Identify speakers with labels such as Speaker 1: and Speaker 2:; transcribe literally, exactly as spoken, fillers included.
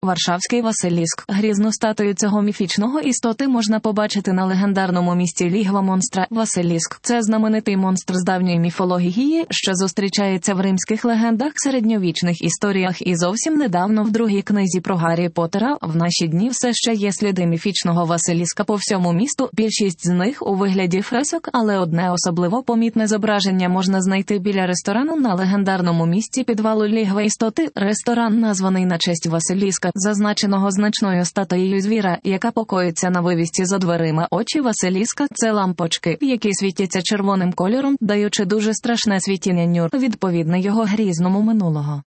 Speaker 1: Варшавський Василіск. Грізну статую цього міфічного істоти можна побачити на легендарному місці Лігва монстра Василіск. Це знаменитий монстр з давньої міфології, що зустрічається в римських легендах, середньовічних історіях і зовсім недавно в другій книзі про Гаррі Поттера. В наші дні все ще є сліди міфічного Василіска по всьому місту, більшість з них у вигляді фресок, але одне особливо помітне зображення можна знайти біля ресторану на легендарному місці підвалу Лігва істоти. Ресторан названий на честь Василіска, зазначеного значною статуєю звіра, яка покоїться на вивісці за дверима. Очі Василіска – це лампочки, які світяться червоним кольором, даючи дуже страшне світіння, відповідне його грізному минулого.